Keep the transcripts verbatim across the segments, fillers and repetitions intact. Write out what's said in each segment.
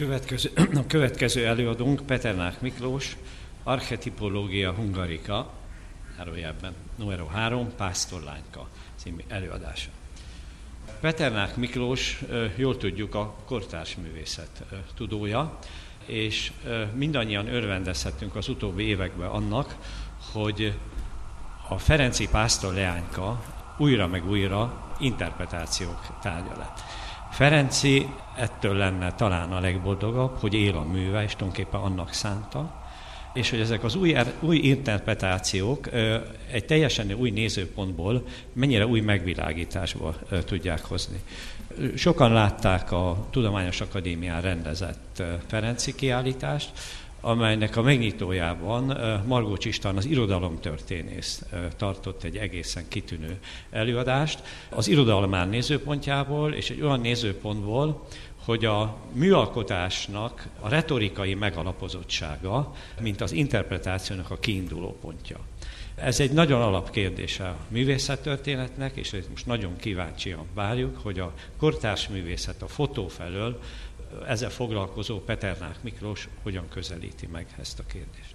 Következő, a következő előadónk Peternák Miklós, Archetipológia Hungarica, zárójelben numero három, Pásztorlányka című előadása. Peternák Miklós, jól tudjuk, a kortárs művészet tudója, és mindannyian örvendezhetünk az utóbbi években annak, hogy a Ferenczy Pásztorleányka újra meg újra interpretációk tárgya lett. Ferenczy ettől lenne talán a legboldogabb, hogy él a műve, és tulajdonképpen annak szánta, és hogy ezek az új, új interpretációk egy teljesen új nézőpontból mennyire új megvilágításba tudják hozni. Sokan látták a Tudományos Akadémián rendezett Ferenczy kiállítást, amelynek a megnyitójában Margócs István, az irodalomtörténész tartott egy egészen kitűnő előadást az irodalmán nézőpontjából, és egy olyan nézőpontból, hogy a műalkotásnak a retorikai megalapozottsága, mint az interpretációnak a kiinduló pontja. Ez egy nagyon alapkérdése a művészettörténetnek, és most nagyon kíváncsian várjuk, hogy a kortárs művészet a fotó felől ezzel foglalkozó Peternák Miklós hogyan közelíti meg ezt a kérdést.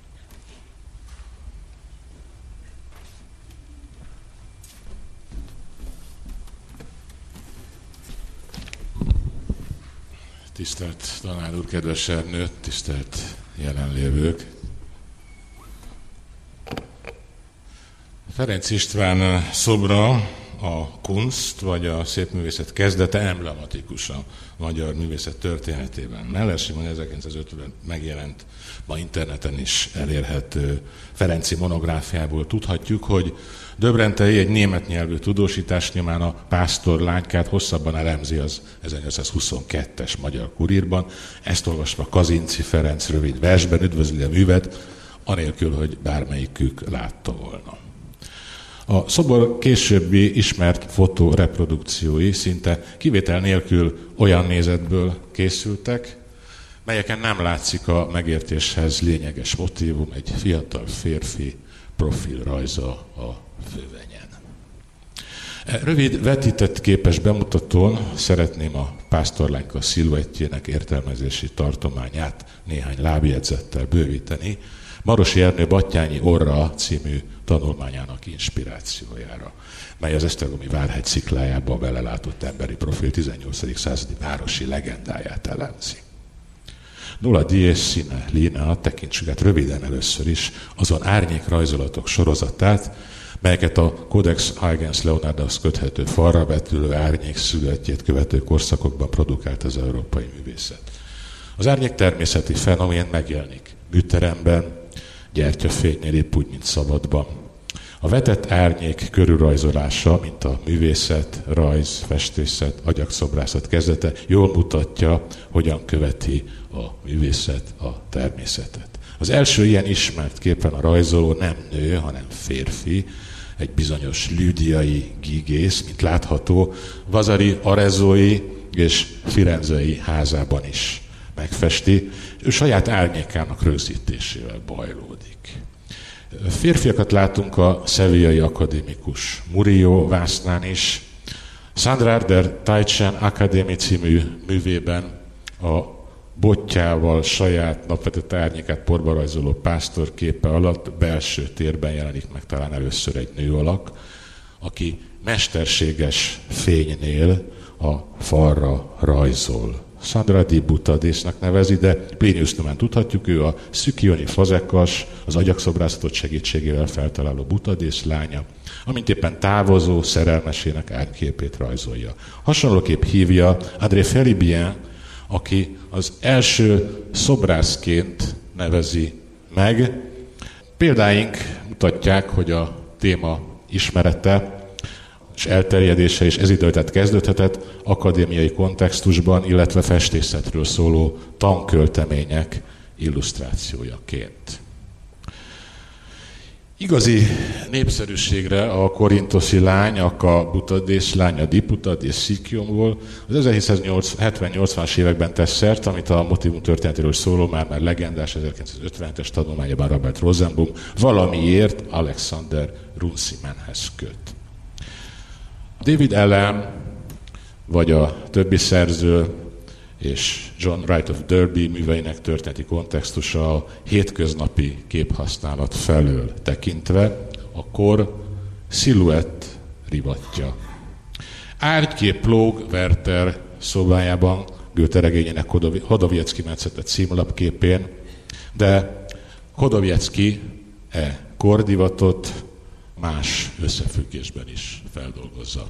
Tisztelt tanár úr, kedves Ernő, tisztelt jelenlévők! Ferenc István szobra, a Kunst, vagy a szépművészet kezdete emblematikus a magyar művészet történetében. Mellett Simon ezerkilencszázötvenben megjelent, ma interneten is elérhető Ferenczy monográfiából tudhatjuk, hogy Döbrentei egy német nyelvű tudósítás nyomán a Pásztorlánykát hosszabban elemzi az ezernyolcszázhuszonkettes Magyar Kurírban. Ezt olvasva Kazinczy Ferenc rövid versben üdvözli a művet, anélkül, hogy bármelyikük látta volna. A szobor későbbi ismert fotóreprodukciói szinte kivétel nélkül olyan nézetből készültek, melyeken nem látszik a megértéshez lényeges motívum, egy fiatal férfi profilrajza a fővenyen. Rövid vetített képes bemutatón szeretném a Pásztorlányka sziluettjének értelmezési tartományát néhány lábjegyzettel bővíteni, Marosi Ernő Batthyány Orra című tanulmányának inspirációjára, mely az esztergomi Várhegy sziklájába a belelátott emberi profil tizennyolcadik századi városi legendáját elemzi. Nulla dies sine linea, tekintsük át röviden először is azon árnyékrajzolatok sorozatát, melyeket a Codex Huygens Leonardhoz köthető falra vetülő árnyék születjét követő korszakokban produkált az európai művészet. Az árnyék természeti fenomén megjelenik műteremben, gyertyafénynél épp úgy, mint szabadban. A vetett árnyék körülrajzolása, mint a művészet, rajz, festészet, agyakszobrászat kezdete jól mutatja, hogyan követi a művészet a természetet. Az első ilyen ismert képen a rajzoló nem nő, hanem férfi, egy bizonyos lüdiai gigész, mint látható, Vasari Arezói és Firenzei házában is megfesti, ő saját árnyékának rögzítésével bajlódik. Férfiakat látunk a szeviljai akadémikus Murillo vásznán is. Sandra der Teitschen Akadémi című művében a bottyával saját napvetett árnyékát porba rajzoló pásztor képe alatt belső térben jelenik meg talán először egy nő alak, aki mesterséges fénynél a falra rajzol. Sandra di Butadésznak nevezi, de Plinius nyomán tudhatjuk, ő a szükioni fazekas, az agyakszobrázatot segítségével feltaláló Butadész lánya, amint éppen távozó szerelmesének árképét rajzolja. Hasonlóképp hívja André Felibien, aki az első szobrászként nevezi meg. Példáink mutatják, hogy a téma ismerete és elterjedése is ez időt kezdődhetett akadémiai kontextusban, illetve festészetről szóló tanköltemények illusztrációjaként. Igazi népszerűségre a korintoszi lány, a Butadész lány, a Diputadész Szikionból az ezerhétszázhetven-nyolcvanas években tesz szert, amit a motívum történetéről szóló, már már legendás ezerkilencszázötvenhetes tanulmányában Robert Rosenbaum valamiért Alexander Runcimanhez köt. David Allen, vagy a többi szerző és John Wright of Derby műveinek történeti kontextusa a hétköznapi képhasználat felől tekintve a kor sziluett rivatja. Árgykép lóg Werther szobájában, Goethe regényének Hodowiecki metszete címlapképén, de Hodowiecki e kordivatot más összefüggésben is feldolgozza.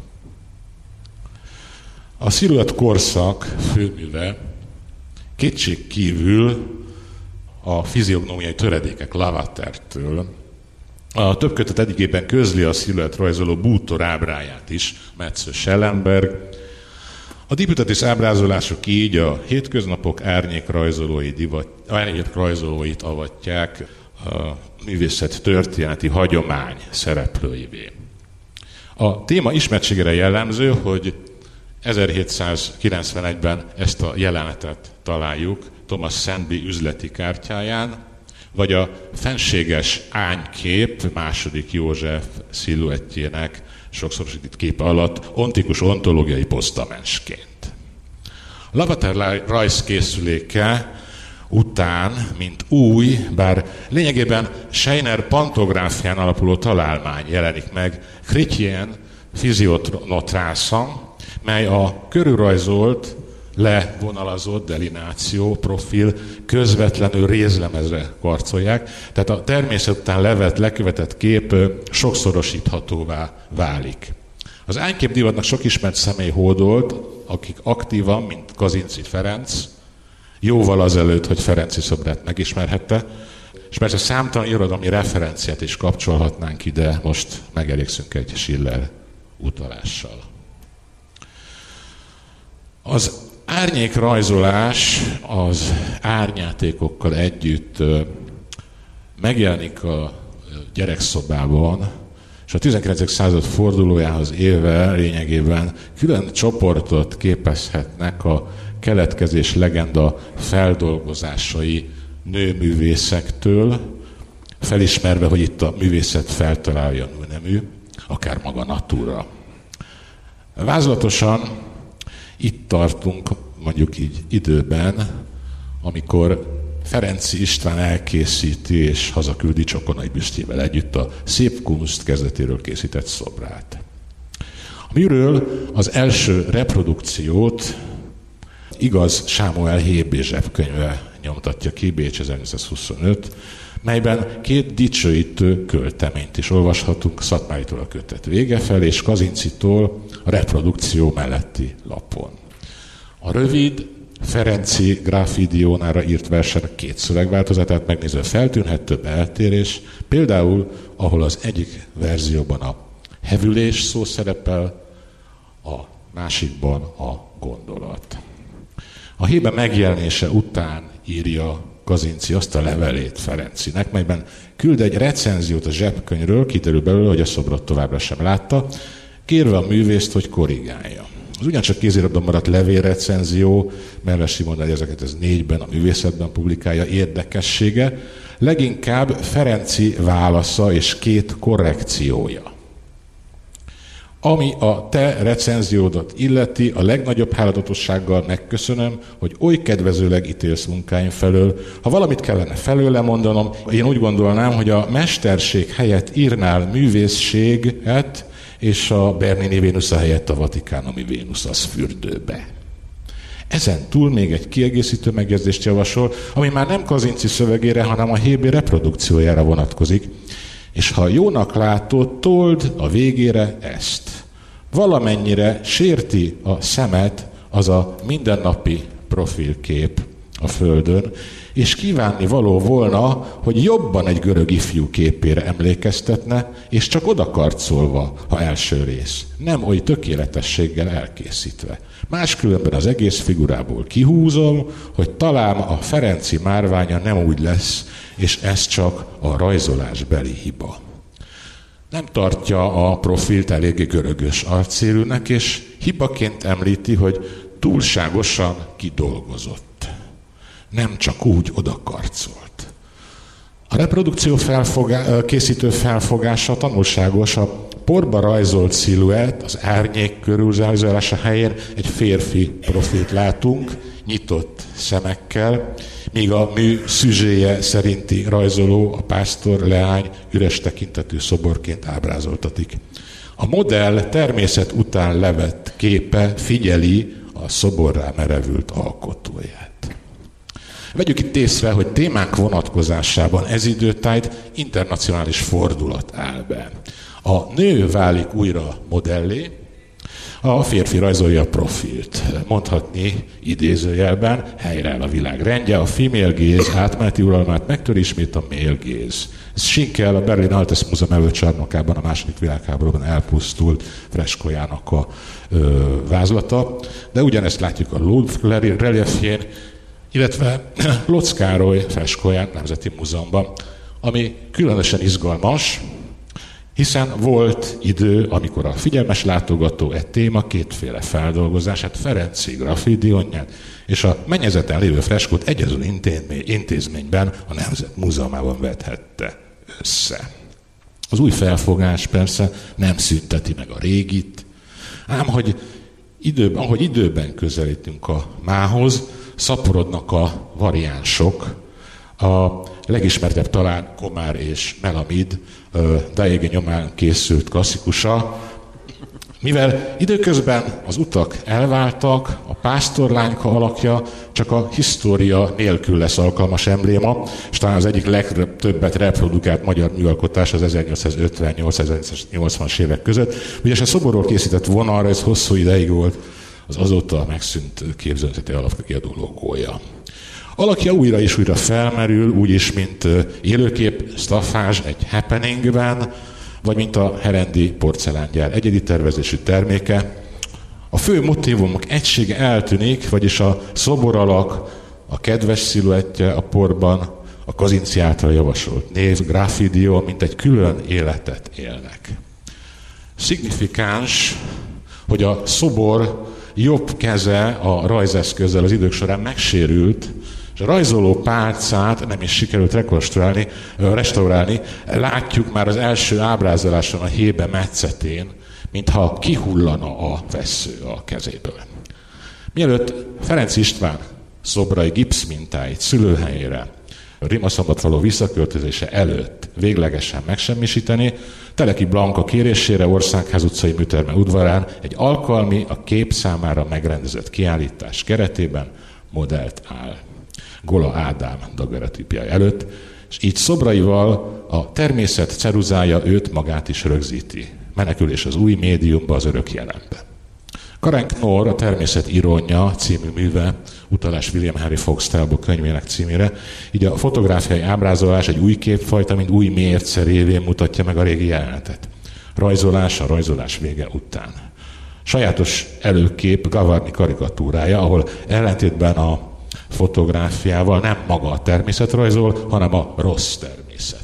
A sziluett korszak főműve kétség kívül a fiziognomiai töredékek Lavatertől. A több kötet egyikében közli a sziluett rajzoló bútor ábráját is, Metz Schellenberg. A diputatis ábrázolások így a hétköznapok árnyékrajzolói divat, árnyékrajzolóit avatják a művészet történeti hagyomány szereplőivé. A téma ismertségére jellemző, hogy ezerhétszázkilencvenegyben ezt a jelenetet találjuk Thomas Sandby üzleti kártyáján, vagy a fenséges ánykép második József sziluettjének sokszorosított képe alatt ontikus ontológiai posztamensként. A Lavater rajzkészüléke után, mint új, bár lényegében Scheiner pantográfián alapuló találmány jelenik meg Chrétien Physionotrason, mely a körülrajzolt, levonalazott delináció, profil közvetlenül rézlemezre karcolják, tehát a természet után levett, lekövetett kép sokszorosíthatóvá válik. Az ánykép divatnak sok ismert személy hódolt, akik aktívan, mint Kazinczy Ferenc, jóval azelőtt, hogy Ferenczy szobrát megismerhette, és persze számtalan irodalmi referenciát is kapcsolhatnánk ide, most megelégszünk egy Schiller utalással. Az árnyékrajzolás az árnyátékokkal együtt megjelenik a gyerekszobában, és a tizenkilencedik század fordulójához éve lényegében külön csoportot képezhetnek a keletkezés legenda feldolgozásai nőművészektől, felismerve, hogy itt a művészet feltalálja nőnemű, akár maga natura. Vázlatosan itt tartunk, mondjuk így időben, amikor Ferenczy István elkészíti és hazaküldi Csokonai büsztjével együtt a Szép Kunst kezdetéről készített szobrát. A műről az első reprodukciót Igaz Sámuel Hébé zsebkönyve nyomtatja ki, Bécs ezernyolcszázhuszonöt, melyben két dicsőítő költeményt is olvashatunk Szatmáritól a kötet vége felé, és Kazinczytól a reprodukció melletti lapon. A rövid, Ferenczy Grafidiónára írt versenek két szövegváltozatát megnézve feltűnhet több eltérés, például, ahol az egyik verzióban a hevülés szó szerepel, a másikban a gondolat. A Hébe megjelenése után írja Kazinczy azt a levelét Ferenczynek, melyben küld egy recenziót a zsebkönyvről, kiderül belőle, hogy a szobrot továbbra sem látta, kérve a művészt, hogy korrigálja. Az ugyancsak kézirabban maradt levélrecenzió, Mellesi mondta, hogy ezeket ez négyben a művészetben publikálja, érdekessége, leginkább Ferenczy válasza és két korrekciója. Ami a te recenziódat illeti, a legnagyobb háladatossággal megköszönöm, hogy oly kedvezőleg ítélsz munkáim felől. Ha valamit kellene felőle mondanom, én úgy gondolnám, hogy a mesterség helyett írnál művészséget, és a Bernini Vénusza helyett a Vatikánumi Vénusz az fürdőbe. Ezen túl még egy kiegészítő megjegyzést javasol, ami már nem Kazinczy szövegére, hanem a Hébé reprodukciójára vonatkozik, és ha jónak látod, told a végére ezt. Valamennyire sérti a szemet az a mindennapi profilkép a Földön, és kívánni való volna, hogy jobban egy görög ifjú képére emlékeztetne, és csak odakarcolva, ha első rész, nem oly tökéletességgel elkészítve. Máskülönben az egész figurából kihúzom, hogy talán a Ferenczy márványa nem úgy lesz, és ez csak a rajzolásbeli hiba. Nem tartja a profilt eléggé görögös arcélűnek, és hibaként említi, hogy túlságosan kidolgozott. Nem csak úgy odakarcolt. A reprodukció felfogá- készítő felfogása tanulságos a porba rajzolt sziluett, az árnyék körülzálása helyén egy férfi profilt látunk, nyitott szemekkel, míg a mű szüzséje szerinti rajzoló, a pásztor leány üres tekintetű szoborként ábrázoltatik. A modell természet után levett képe figyeli a szoborrá merevült alkotóját. Vegyük itt észre, hogy témánk vonatkozásában ez időtájt internacionális fordulat áll be. A nő válik újra modellé, a férfi rajzolja a profilt. Mondhatni idézőjelben, helyreáll a világ rendje, a female gaze átmeneti uralmát megtör ismét a male gaze. Ez Schinkel a Berlin Altes Múzeum előcsarnokában a második világháborúban elpusztult freskójának a ö, vázlata, de ugyanezt látjuk a Louvre reliefjén, illetve Lotz Károly freskóján Nemzeti Múzeumban, ami különösen izgalmas, hiszen volt idő, amikor a figyelmes látogató egy téma kétféle feldolgozását, Ferenczy Grafidiónját és a mennyezeten lévő freskót egyazon intézményben, a Nemzet Múzeumában vethette össze. Az új felfogás persze nem szünteti meg a régit, ám hogy időben, ahogy időben közelítünk a mához, szaporodnak a variánsok. A legismertebb talán Komár és Melamid Daege nyomán készült klasszikusa. Mivel időközben az utak elváltak, a pásztorlányka alakja csak a história nélkül lesz alkalmas embléma, és talán az egyik legtöbbet reprodukált magyar műalkotás az ezernyolcszázötvennyolc-ezernyolcszáznyolcvanas évek között. Ugyanis a szoborról készített vonalra ez hosszú ideig volt az azóta megszűnt képzőzeteti alapkiadó logója. Alakja újra és újra felmerül, úgyis, mint élőkép staffázs egy happeningben, vagy mint a herendi porcelángyár egyedi tervezésű terméke. A fő motívumok egysége eltűnik, vagyis a szobor alak, a kedves sziluettje a porban, a Kazinczy által javasolt név, Grafidió, mint egy külön életet élnek. Szignifikáns, hogy a szobor jobb keze a rajzeszközzel az idők során megsérült, és a rajzoló pálcát nem is sikerült rekonstruálni, restaurálni. Látjuk már az első ábrázoláson a hébe metszetén, mintha kihullana a vessző a kezéből. Mielőtt Ferenc István szobrai gipszmintáit szülőhelyére, a Rimaszombatfalu visszaköltözése előtt véglegesen megsemmisíteni, Teleki Blanka kérésére Országház utcai műterme udvarán egy alkalmi, a kép számára megrendezett kiállítás keretében modellt áll Gola Ádám daguerreotípiája előtt, és így szobraival a természet ceruzája őt magát is rögzíti. Menekülés az új médiumba, az örök jelenbe. Karen Knorr, a Természet irónja című műve, utalás William Henry Fox Talbot könyvének címére, így a fotográfiai ábrázolás egy új képfajta, mint új mérce révén mutatja meg a régi jelenetet. Rajzolás a rajzolás vége után. Sajátos előkép Gavarni karikatúrája, ahol ellentétben a fotográfiával nem maga a természet rajzol, hanem a rossz természet.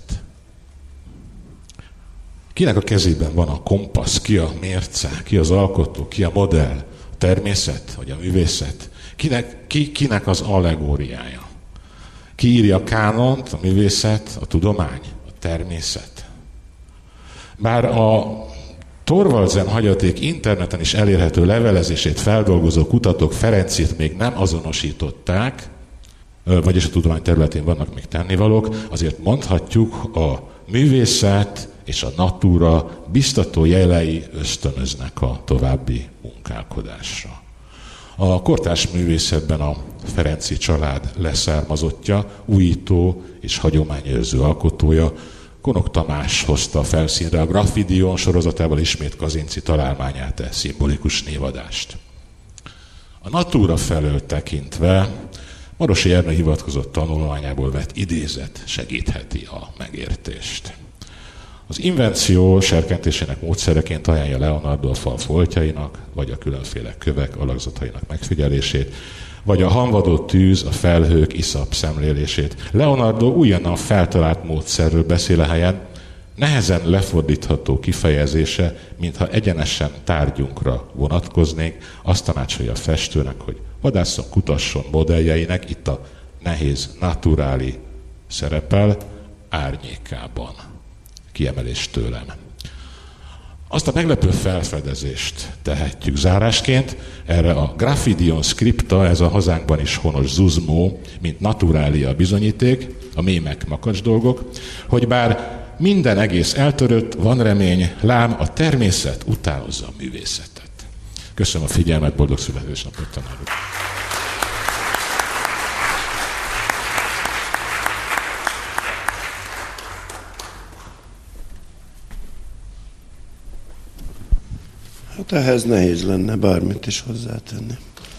Kinek a kezében van a kompassz, ki a mérce, ki az alkotó, ki a modell, a természet vagy a művészet? Kinek, ki, kinek az allegóriája? Ki írja a kánont, a művészet, a tudomány, a természet? Bár a Thorvaldsen hagyaték interneten is elérhető levelezését feldolgozó kutatók Ferencit még nem azonosították, vagyis a tudomány területén vannak még tennivalók, azért mondhatjuk, a művészet és a natúra biztató jelei ösztönöznek a további munkálkodásra. A kortárs művészetben a Ferenczy család leszármazottja, újító és hagyományőrző alkotója, Konok Tamás hozta a felszínre a Grafidión sorozatával ismét Kazinczy találmányát, e szimbolikus névadást. A natúra felől tekintve Marosi Ernő hivatkozott tanulmányából vett idézet segítheti a megértést. Az invenció serkentésének módszereként ajánlja Leonardo a fal foltjainak, vagy a különféle kövek alakzatainak megfigyelését, vagy a hamvadó tűz, a felhők iszap szemlélését. Leonardo újonnan feltalált módszerről beszél a helyen, nehezen lefordítható kifejezése, mintha egyenesen tárgyunkra vonatkoznék, azt tanácsolja a festőnek, hogy vadásszon, kutasson modelljeinek, itt a nehéz naturáli szerepel árnyékában. Kiemelés tőlem. Azt a meglepő felfedezést tehetjük zárásként, erre a Graphidion scripta, ez a hazánkban is honos zuzmó, mint naturália bizonyíték, a mémek makacs dolgok, hogy bár minden egész eltörött, van remény, lám a természet utánozza a művészetet. Köszönöm a figyelmet, boldog születésnapot, tanárok! Hát ehhez nehéz lenne bármit is hozzátenni.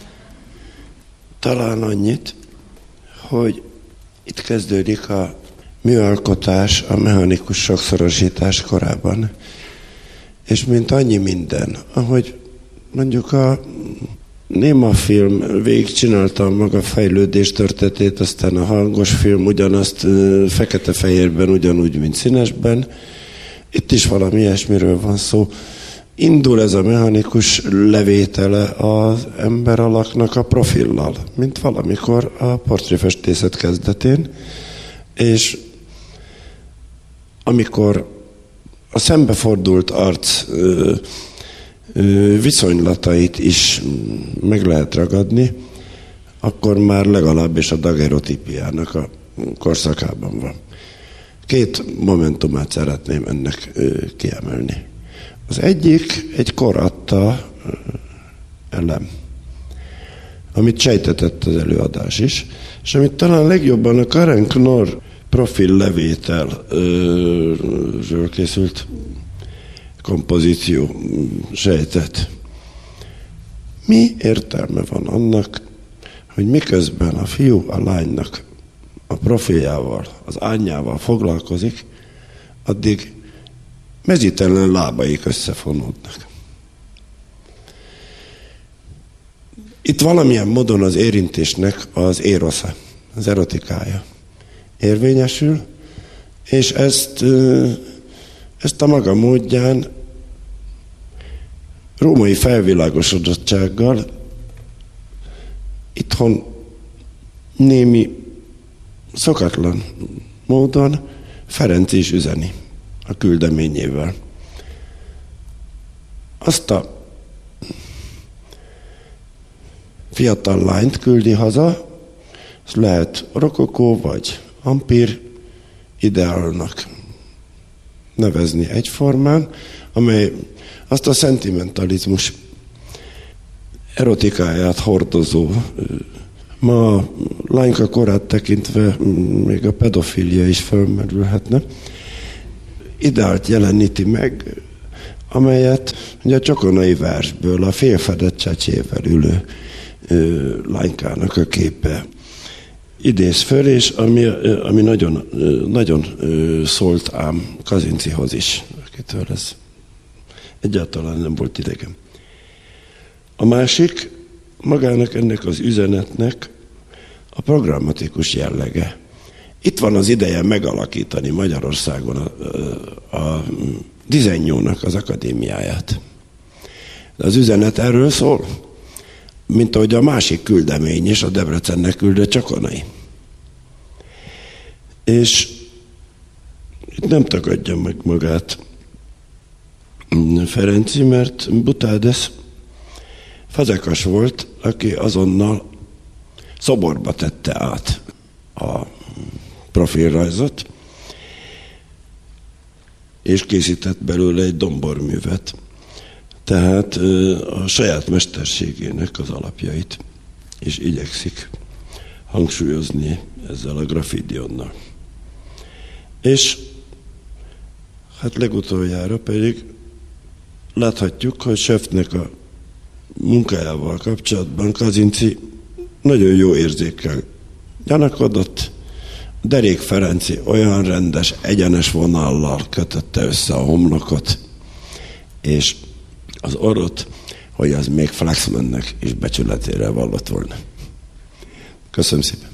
Talán annyit, hogy itt kezdődik a műalkotás a mechanikus sokszorosítás korában. És mint annyi minden, ahogy mondjuk a némafilm végigcsinálta a maga fejlődés történetét, aztán a hangos film ugyanazt fekete-fehérben, ugyanúgy, mint színesben. Itt is valami ilyesmiről van szó. Indul ez a mechanikus levétele az ember alaknak a profillal, mint valamikor a portréfestészet kezdetén, és amikor a szembefordult arc ö, ö, viszonylatait is meg lehet ragadni, akkor már legalábbis a daguerreotípiának a korszakában van. Két momentumát szeretném ennek ö, kiemelni. Az egyik egy koratta elem, amit sejtetett az előadás is, és amit talán legjobban a Karen Knorr profil levételről készült kompozíció sejtett. Mi értelme van annak, hogy miközben a fiú a lánynak a profiljával, az anyjával foglalkozik, addig mezítelen lábaik összefonódnak. Itt valamilyen módon az érintésnek az érosza, az erotikája érvényesül, és ezt, ezt a maga módján római felvilágosodottsággal itthon némi szokatlan módon Ferenc is üzeni a küldeményével. Azt a fiatal lányt küldi haza, ez lehet rokokó vagy ampír ideálnak nevezni egyformán, amely azt a szentimentalizmus erotikáját hordozó, ma a lányka korát tekintve még a pedofilia is felmerülhetne, ideált jeleníti meg, amelyet ugye a csokonai versből a félfedett csecsével ülő ö, lánykának a képe idéz föl, és ami, ami nagyon, nagyon szólt ám Kazincihoz is, akitől ez egyáltalán nem volt idegen. A másik, magának ennek az üzenetnek a programmatikus jellege. Itt van az ideje megalakítani Magyarországon a, a, a dizennyónak az akadémiáját. De az üzenet erről szól, mint ahogy a másik küldemény is, a Debrecennek küldött Csokonai. És itt nem tagadja meg magát Ferenci, mert Butádes fazekas volt, aki azonnal szoborba tette át a profilrajzot, és készített belőle egy domborművet. Tehát a saját mesterségének az alapjait is igyekszik hangsúlyozni ezzel a Graphidionnal. És hát legutoljára pedig láthatjuk, hogy Schöpfnek a munkájával kapcsolatban Kazinci nagyon jó érzékkel gyanakodott. Derék Ferenci olyan rendes, egyenes vonallal kötötte össze a homlokot, és az orrot, hogy az még Flaxmannek is becsületére vallott volna. Köszönöm szépen!